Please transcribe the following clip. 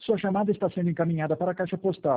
Sua chamada está sendo encaminhada para a caixa postal